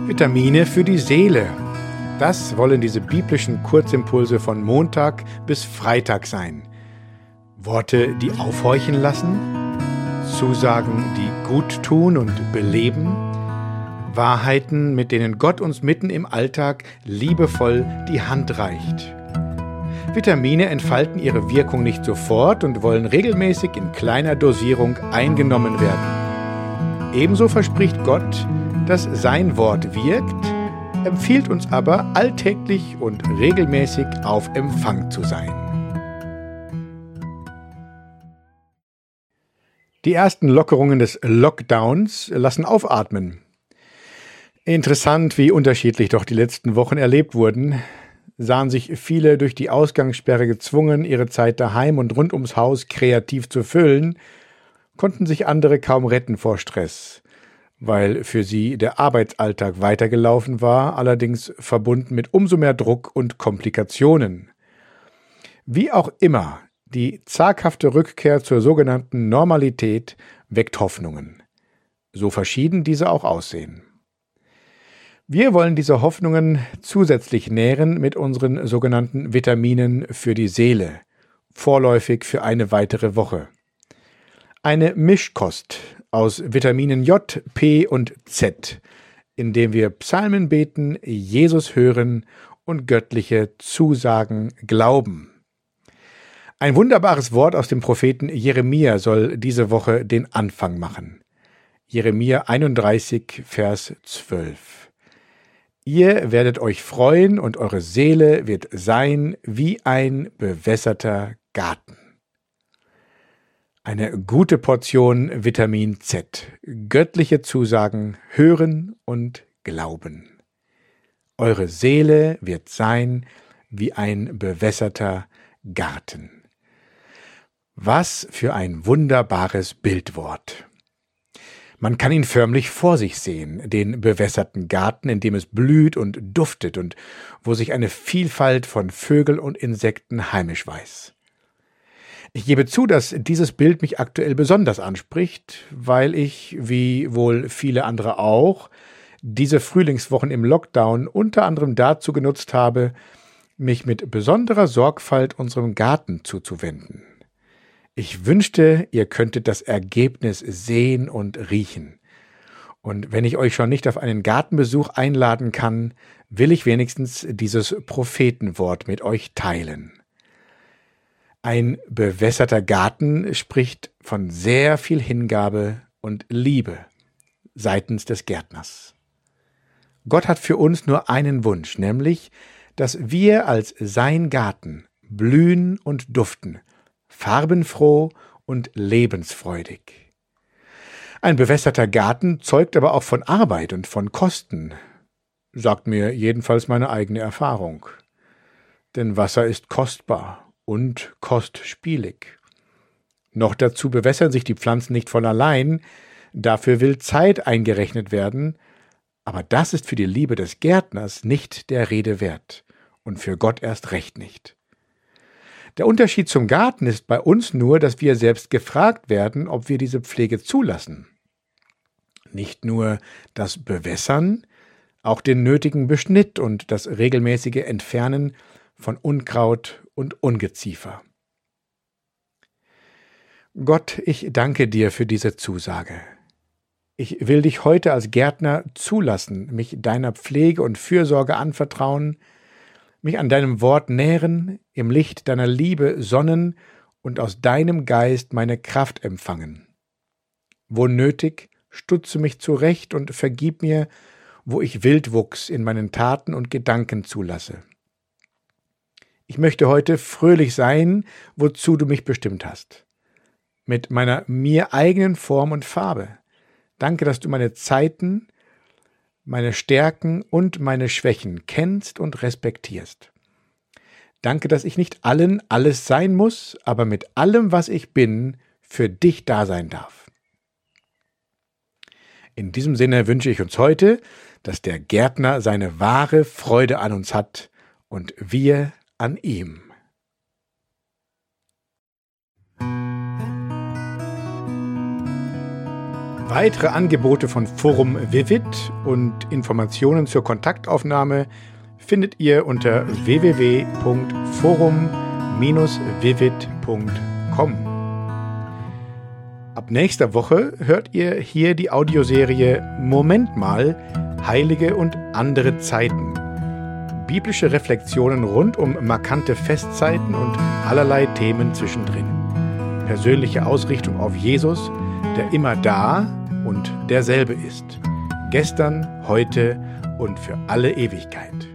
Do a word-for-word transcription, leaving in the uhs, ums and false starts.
Vitamine für die Seele. Das wollen diese biblischen Kurzimpulse von Montag bis Freitag sein. Worte, die aufhorchen lassen, Zusagen, die gut tun und beleben, Wahrheiten, mit denen Gott uns mitten im Alltag liebevoll die Hand reicht. Vitamine entfalten ihre Wirkung nicht sofort und wollen regelmäßig in kleiner Dosierung eingenommen werden. Ebenso verspricht Gott, dass sein Wort wirkt, empfiehlt uns aber alltäglich und regelmäßig auf Empfang zu sein. Die ersten Lockerungen des Lockdowns lassen aufatmen. Interessant, wie unterschiedlich doch die letzten Wochen erlebt wurden. Sahen sich viele durch die Ausgangssperre gezwungen, ihre Zeit daheim und rund ums Haus kreativ zu füllen, konnten sich andere kaum retten vor Stress, weil für sie der Arbeitsalltag weitergelaufen war, allerdings verbunden mit umso mehr Druck und Komplikationen. Wie auch immer, die zaghafte Rückkehr zur sogenannten Normalität weckt Hoffnungen, so verschieden diese auch aussehen. Wir wollen diese Hoffnungen zusätzlich nähren mit unseren sogenannten Vitaminen für die Seele, vorläufig für eine weitere Woche. Eine Mischkost aus Vitaminen J, P und Z, in dem wir Psalmen beten, Jesus hören und göttliche Zusagen glauben. Ein wunderbares Wort aus dem Propheten Jeremia soll diese Woche den Anfang machen. Jeremia einunddreißig, Vers zwölf. Ihr werdet euch freuen und eure Seele wird sein wie ein bewässerter Garten. Eine gute Portion Vitamin Z, göttliche Zusagen hören und glauben. Eure Seele wird sein wie ein bewässerter Garten. Was für ein wunderbares Bildwort. Man kann ihn förmlich vor sich sehen, den bewässerten Garten, in dem es blüht und duftet und wo sich eine Vielfalt von Vögeln und Insekten heimisch weiß. Ich gebe zu, dass dieses Bild mich aktuell besonders anspricht, weil ich, wie wohl viele andere auch, diese Frühlingswochen im Lockdown unter anderem dazu genutzt habe, mich mit besonderer Sorgfalt unserem Garten zuzuwenden. Ich wünschte, ihr könntet das Ergebnis sehen und riechen. Und wenn ich euch schon nicht auf einen Gartenbesuch einladen kann, will ich wenigstens dieses Prophetenwort mit euch teilen. Ein bewässerter Garten spricht von sehr viel Hingabe und Liebe seitens des Gärtners. Gott hat für uns nur einen Wunsch, nämlich, dass wir als sein Garten blühen und duften, farbenfroh und lebensfreudig. Ein bewässerter Garten zeugt aber auch von Arbeit und von Kosten, sagt mir jedenfalls meine eigene Erfahrung. Denn Wasser ist kostbar und kostspielig. Noch dazu bewässern sich die Pflanzen nicht von allein, dafür will Zeit eingerechnet werden, aber das ist für die Liebe des Gärtners nicht der Rede wert und für Gott erst recht nicht. Der Unterschied zum Garten ist bei uns nur, dass wir selbst gefragt werden, ob wir diese Pflege zulassen. Nicht nur das Bewässern, auch den nötigen Beschnitt und das regelmäßige Entfernen von Unkraut und Ungeziefer. Gott, ich danke dir für diese Zusage. Ich will dich heute als Gärtner zulassen, mich deiner Pflege und Fürsorge anvertrauen, mich an deinem Wort nähren, im Licht deiner Liebe sonnen und aus deinem Geist meine Kraft empfangen. Wo nötig, stutze mich zurecht und vergib mir, wo ich Wildwuchs in meinen Taten und Gedanken zulasse. Ich möchte heute fröhlich sein, wozu du mich bestimmt hast. Mit meiner mir eigenen Form und Farbe. Danke, dass du meine Zeiten, meine Stärken und meine Schwächen kennst und respektierst. Danke, dass ich nicht allen alles sein muss, aber mit allem, was ich bin, für dich da sein darf. In diesem Sinne wünsche ich uns heute, dass der Gärtner seine wahre Freude an uns hat und wir an ihm. Weitere Angebote von Forum Vivid und Informationen zur Kontaktaufnahme findet ihr unter w w w punkt forum Bindestrich vivid punkt com. Ab nächster Woche hört ihr hier die Audioserie Moment mal, Heilige und andere Zeiten. Biblische Reflexionen rund um markante Festzeiten und allerlei Themen zwischendrin. Persönliche Ausrichtung auf Jesus, der immer da und derselbe ist. Gestern, heute und für alle Ewigkeit.